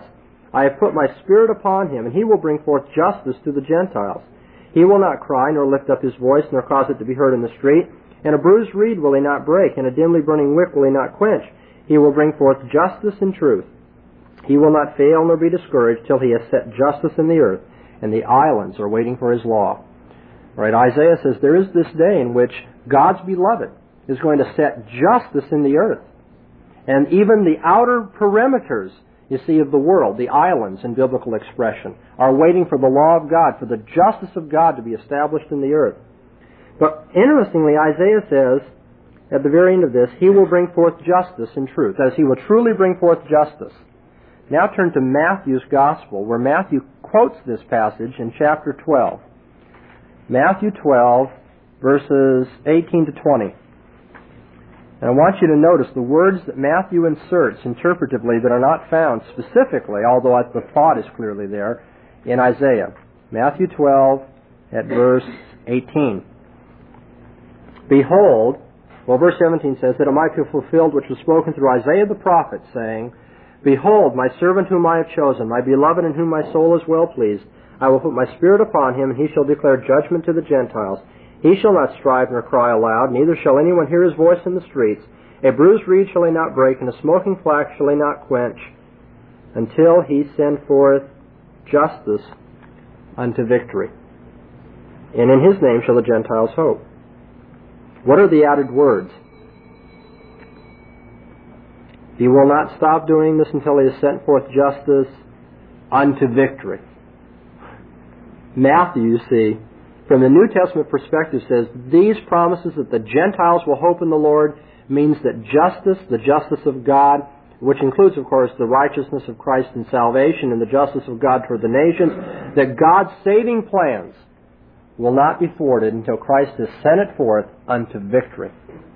I have put my Spirit upon him, and he will bring forth justice to the Gentiles. He will not cry, nor lift up his voice, nor cause it to be heard in the street. And a bruised reed will he not break, and a dimly burning wick will he not quench. He will bring forth justice and truth. He will not fail nor be discouraged till he has set justice in the earth, and the islands are waiting for his law. Right? Isaiah says there is this day in which God's beloved is going to set justice in the earth. And even the outer perimeters, you see, of the world, the islands in biblical expression, are waiting for the law of God, for the justice of God to be established in the earth. But interestingly, Isaiah says, at the very end of this, he will bring forth justice and truth. That is, he will truly bring forth justice. Now turn to Matthew's Gospel, where Matthew quotes this passage in chapter twelve. Matthew twelve, verses eighteen to twenty. And I want you to notice the words that Matthew inserts interpretively that are not found specifically, although the thought is clearly there, in Isaiah. Matthew twelve, at verse eighteen. Behold, well, verse seventeen says, that it might be fulfilled which was spoken through Isaiah the prophet, saying, Behold, my servant whom I have chosen, my beloved in whom my soul is well pleased. I will put my Spirit upon him, and he shall declare judgment to the Gentiles. He shall not strive nor cry aloud, neither shall anyone hear his voice in the streets. A bruised reed shall he not break, and a smoking flax shall he not quench, until he send forth justice unto victory. And in his name shall the Gentiles hope. What are the added words? He will not stop doing this until he has sent forth justice unto victory. Matthew, you see, from the New Testament perspective, says these promises that the Gentiles will hope in the Lord means that justice, the justice of God, which includes, of course, the righteousness of Christ in salvation and the justice of God toward the nations, that God's saving plans will not be thwarted until Christ has sent it forth unto victory.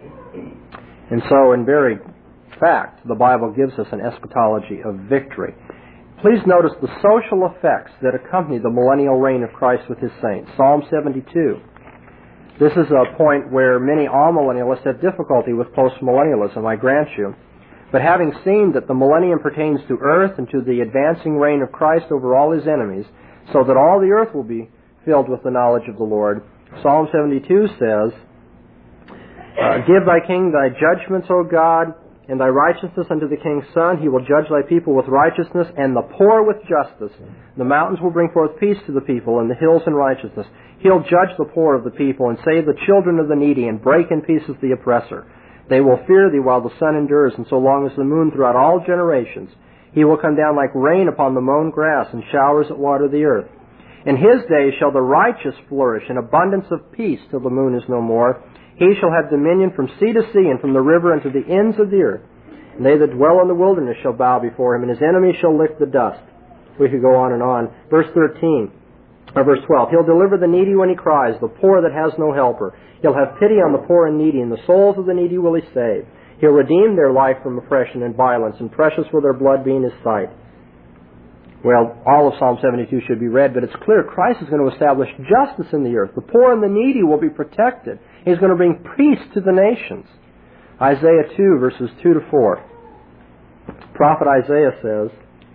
And so, in very fact, the Bible gives us an eschatology of victory. Please notice the social effects that accompany the millennial reign of Christ with his saints. Psalm seventy-two. This is a point where many amillennialists have difficulty with postmillennialism, I grant you. But having seen that the millennium pertains to earth and to the advancing reign of Christ over all his enemies, so that all the earth will be filled with the knowledge of the Lord, Psalm seventy-two says, uh, Give thy king thy judgments, O God, and thy righteousness unto the king's son. He will judge thy people with righteousness, and the poor with justice. The mountains will bring forth peace to the people, and the hills in righteousness. He'll judge the poor of the people, and save the children of the needy, and break in pieces the oppressor. They will fear thee while the sun endures, and so long as the moon throughout all generations. He will come down like rain upon the mown grass, and showers that water the earth. In his days shall the righteous flourish, in abundance of peace till the moon is no more. He shall have dominion from sea to sea, and from the river unto the ends of the earth. And they that dwell in the wilderness shall bow before him, and his enemies shall lick the dust. We could go on and on. Verse thirteen, or verse twelve. He'll deliver the needy when he cries, the poor that has no helper. He'll have pity on the poor and needy, and the souls of the needy will he save. He'll redeem their life from oppression and violence, and precious will their blood be in his sight. Well, all of Psalm seventy-two should be read, but it's clear Christ is going to establish justice in the earth. The poor and the needy will be protected. He's going to bring peace to the nations. Isaiah two, verses two to four. Prophet Isaiah says,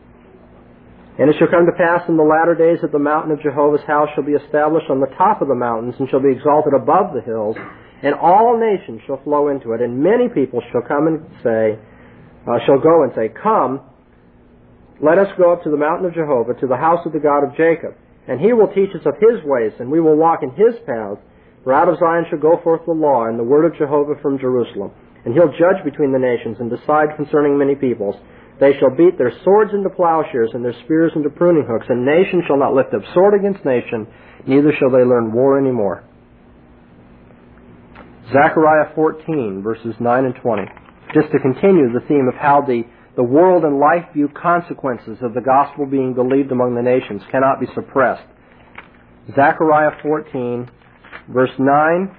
And it shall come to pass in the latter days that the mountain of Jehovah's house shall be established on the top of the mountains, and shall be exalted above the hills, and all nations shall flow into it. And many people shall come and say, uh, shall go and say, Come, let us go up to the mountain of Jehovah, to the house of the God of Jacob. And he will teach us of his ways, and we will walk in his paths. For out of Zion shall go forth the law, and the word of Jehovah from Jerusalem. And he'll judge between the nations, and decide concerning many peoples. They shall beat their swords into plowshares, and their spears into pruning hooks. And nation shall not lift up sword against nation, neither shall they learn war any more. Zechariah fourteen, verses nine and twenty. Just to continue the theme of how the, the world and life view consequences of the gospel being believed among the nations cannot be suppressed. Zechariah fourteen, verse nine.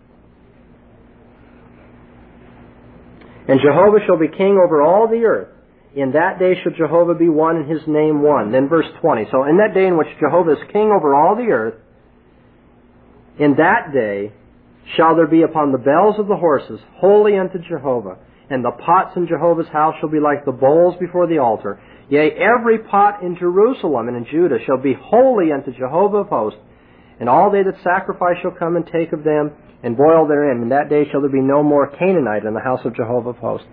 And Jehovah shall be king over all the earth. In that day shall Jehovah be one, and his name one. Then verse twenty. So in that day in which Jehovah is king over all the earth, in that day shall there be upon the bells of the horses, holy unto Jehovah. and the pots in Jehovah's house shall be like the bowls before the altar. Yea, every pot in Jerusalem and in Judah shall be holy unto Jehovah of hosts. And all they that sacrifice shall come and take of them, and boil therein. In that day shall there be no more Canaanite in the house of Jehovah of hosts.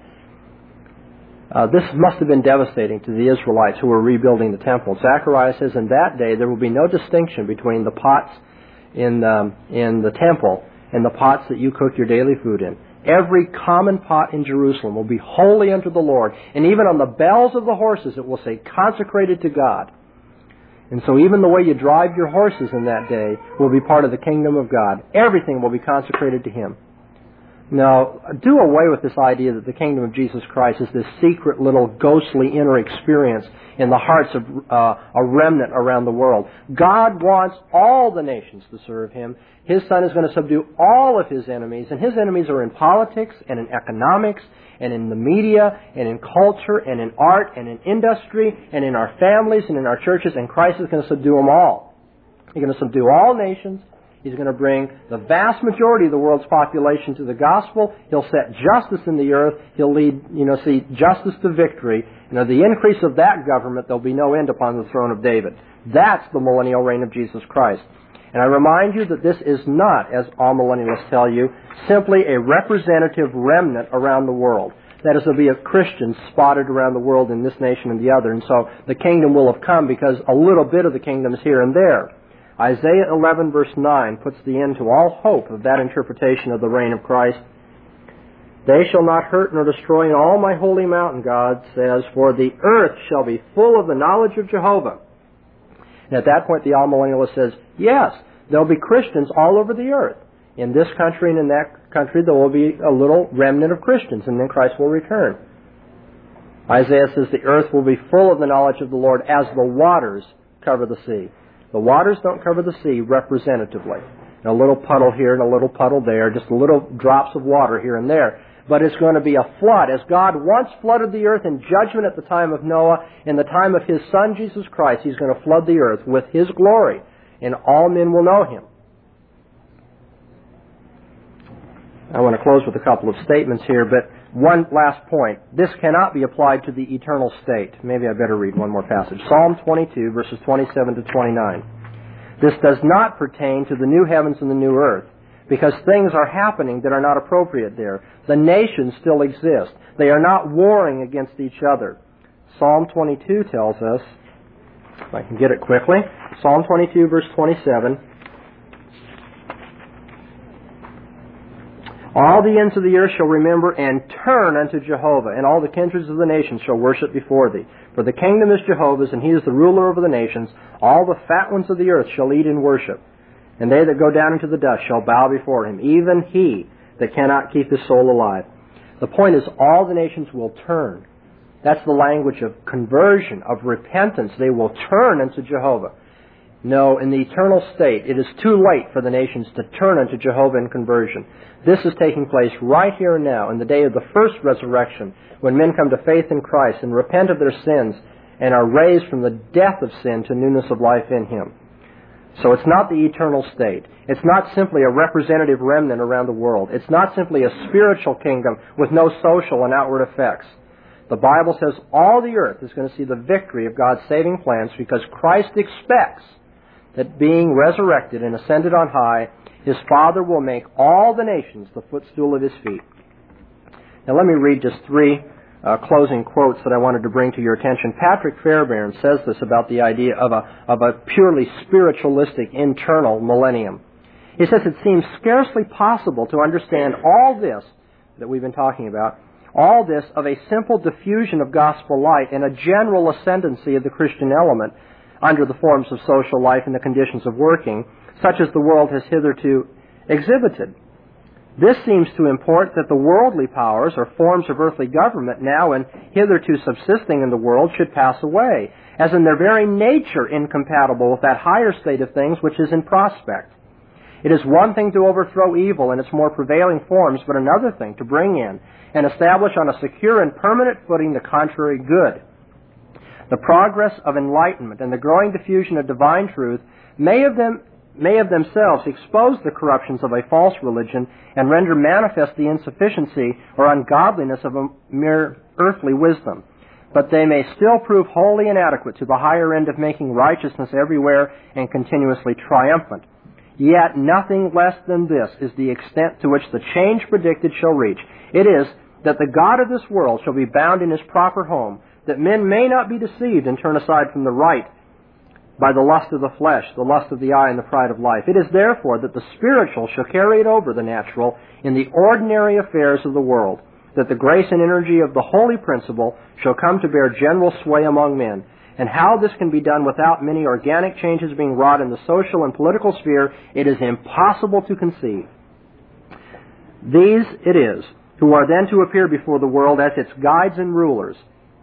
Uh, this must have been devastating to the Israelites who were rebuilding the temple. Zechariah says, in that day there will be no distinction between the pots in, um, in the temple and the pots that you cook your daily food in. Every common pot in Jerusalem will be holy unto the Lord. And even on the bells of the horses it will say, consecrated to God. And so even the way you drive your horses in that day will be part of the kingdom of God. Everything will be consecrated to Him. Now, do away with this idea that the kingdom of Jesus Christ is this secret little ghostly inner experience in the hearts of uh, a remnant around the world. God wants all the nations to serve Him. His Son is going to subdue all of His enemies, and His enemies are in politics and in economics and in the media and in culture and in art and in industry and in our families and in our churches, and Christ is going to subdue them all. He's going to subdue all nations. He's going to bring the vast majority of the world's population to the gospel. He'll set justice in the earth. He'll lead, you know, see justice to victory. You know, the increase of that government, there'll be no end upon the throne of David. That's the millennial reign of Jesus Christ. And I remind you that this is not, as all millennialists tell you, simply a representative remnant around the world. That is, there'll be a Christians spotted around the world in this nation and the other. And so the kingdom will have come because a little bit of the kingdom is here and there. Isaiah eleven verse nine puts the end to all hope of that interpretation of the reign of Christ. They shall not hurt nor destroy in all my holy mountain, God says, for the earth shall be full of the knowledge of Jehovah. And at that point the all-millennialist says, yes, there'll be Christians all over the earth. In this country and in that country there will be a little remnant of Christians, and then Christ will return. Isaiah says the earth will be full of the knowledge of the Lord as the waters cover the sea. The waters don't cover the sea representatively. And a little puddle here and a little puddle there, just little drops of water here and there. But it's going to be a flood. As God once flooded the earth in judgment at the time of Noah, in the time of His Son, Jesus Christ, He's going to flood the earth with His glory, and all men will know Him. I want to close with a couple of statements here, but one last point. This cannot be applied to the eternal state. Maybe I better read one more passage. Psalm twenty-two, verses twenty-seven to twenty-nine. This does not pertain to the new heavens and the new earth, because things are happening that are not appropriate there. The nations still exist. They are not warring against each other. Psalm twenty-two tells us, if I can get it quickly, Psalm twenty-two, verse twenty-seven, all the ends of the earth shall remember and turn unto Jehovah, and all the kindreds of the nations shall worship before thee. For the kingdom is Jehovah's, and He is the ruler over the nations. All the fat ones of the earth shall eat and worship, and they that go down into the dust shall bow before Him, even he that cannot keep his soul alive. The point is, all the nations will turn. That's the language of conversion, of repentance. They will turn unto Jehovah. No, in the eternal state, it is too late for the nations to turn unto Jehovah in conversion. This is taking place right here and now, in the day of the first resurrection, when men come to faith in Christ and repent of their sins and are raised from the death of sin to newness of life in Him. So it's not the eternal state. It's not simply a representative remnant around the world. It's not simply a spiritual kingdom with no social and outward effects. The Bible says all the earth is going to see the victory of God's saving plans, because Christ expects that being resurrected and ascended on high, His Father will make all the nations the footstool of His feet. Now let me read just three uh, closing quotes that I wanted to bring to your attention. Patrick Fairbairn says this about the idea of a, of a purely spiritualistic internal millennium. He says it seems scarcely possible to understand all this that we've been talking about, all this of a simple diffusion of gospel light and a general ascendancy of the Christian element under the forms of social life and the conditions of working, such as the world has hitherto exhibited. This seems to import that the worldly powers or forms of earthly government now and hitherto subsisting in the world should pass away, as in their very nature incompatible with that higher state of things which is in prospect. It is one thing to overthrow evil in its more prevailing forms, but another thing to bring in and establish on a secure and permanent footing the contrary good. The progress of enlightenment and the growing diffusion of divine truth may have them may of themselves expose the corruptions of a false religion and render manifest the insufficiency or ungodliness of a mere earthly wisdom. But they may still prove wholly inadequate to the higher end of making righteousness everywhere and continuously triumphant. Yet nothing less than this is the extent to which the change predicted shall reach. It is that the God of this world shall be bound in his proper home, that men may not be deceived and turn aside from the right by the lust of the flesh, the lust of the eye, and the pride of life. It is therefore that the spiritual shall carry it over the natural in the ordinary affairs of the world, that the grace and energy of the holy principle shall come to bear general sway among men. And how this can be done without many organic changes being wrought in the social and political sphere, it is impossible to conceive. These it is who are then to appear before the world as its guides and rulers.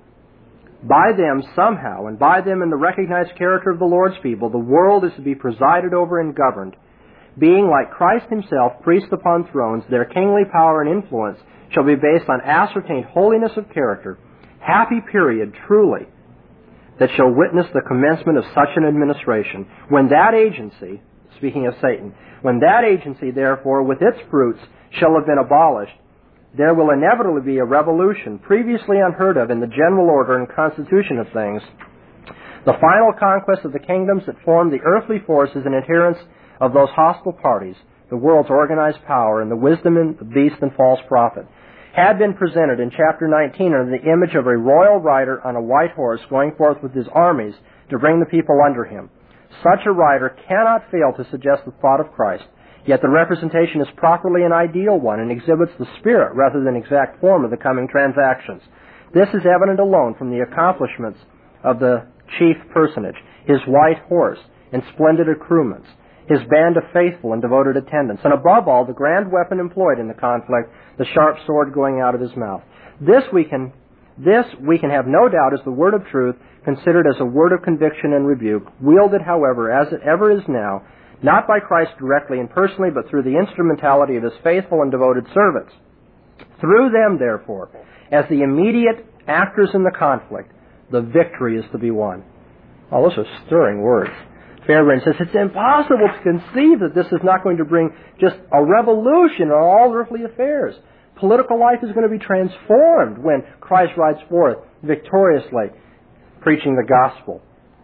By them somehow, and by them in the recognized character of the Lord's people, the world is to be presided over and governed. Being, like Christ himself, priests upon thrones, their kingly power and influence shall be based on ascertained holiness of character. Happy period, truly, that shall witness the commencement of such an administration. When that agency, speaking of Satan, when that agency, therefore, with its fruits, shall have been abolished, there will inevitably be a revolution previously unheard of in the general order and constitution of things. The final conquest of the kingdoms that form the earthly forces and adherents of those hostile parties, the world's organized power, and the wisdom of the beast and false prophet, had been presented in chapter nineteen under the image of a royal rider on a white horse going forth with his armies to bring the people under him. Such a rider cannot fail to suggest the thought of Christ. Yet the representation is properly an ideal one and exhibits the spirit rather than exact form of the coming transactions. This is evident alone from the accomplishments of the chief personage, his white horse and splendid accoutrements, his band of faithful and devoted attendants, and above all, the grand weapon employed in the conflict, the sharp sword going out of his mouth. This we can, this we can have no doubt is the word of truth, considered as a word of conviction and rebuke, wielded, however, as it ever is now, not by Christ directly and personally, but through the instrumentality of his faithful and devoted servants. Through them, therefore, as the immediate actors in the conflict, the victory is to be won. Oh, those are stirring words. Fairbairn says it's impossible to conceive that this is not going to bring just a revolution in all earthly affairs. Political life is going to be transformed when Christ rides forth victoriously, preaching the gospel.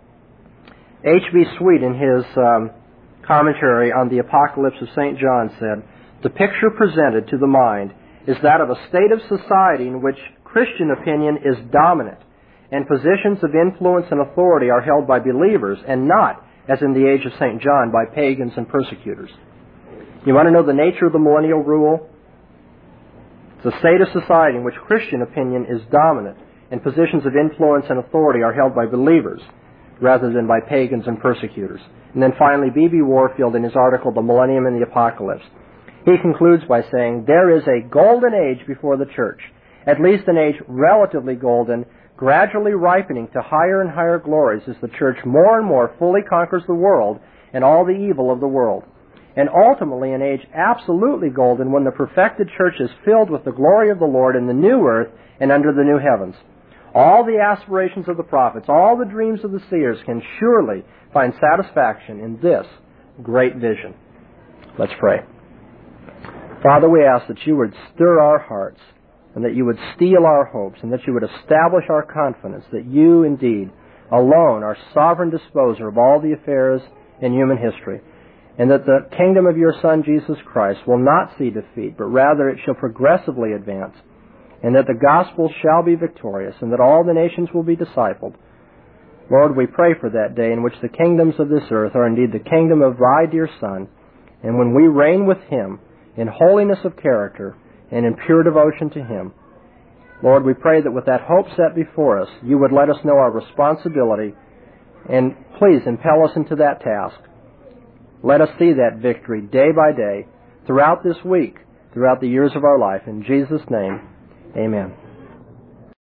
H B Sweet, in his um, commentary on the Apocalypse of Saint John, said, "The picture presented to the mind is that of a state of society in which Christian opinion is dominant, and positions of influence and authority are held by believers, and not, as in the age of Saint John, by pagans and persecutors." You want to know the nature of the millennial rule? It's a state of society in which Christian opinion is dominant, and positions of influence and authority are held by believers, rather than by pagans and persecutors. And then finally, B B Warfield, in his article, The Millennium and the Apocalypse, he concludes by saying, "There is a golden age before the church, at least an age relatively golden, gradually ripening to higher and higher glories as the church more and more fully conquers the world and all the evil of the world. And ultimately an age absolutely golden when the perfected church is filled with the glory of the Lord in the new earth and under the new heavens. All the aspirations of the prophets, all the dreams of the seers can surely find satisfaction in this great vision." Let's pray. Father, we ask that you would stir our hearts and that you would steel our hopes and that you would establish our confidence that you indeed alone are sovereign disposer of all the affairs in human history, and that the kingdom of your Son, Jesus Christ, will not see defeat, but rather it shall progressively advance, and that the gospel shall be victorious, and that all the nations will be discipled. Lord, we pray for that day in which the kingdoms of this earth are indeed the kingdom of thy dear Son, and when we reign with him in holiness of character and in pure devotion to him. Lord, we pray that with that hope set before us, you would let us know our responsibility, and please impel us into that task. Let us see that victory day by day, throughout this week, throughout the years of our life. In Jesus' name, amen.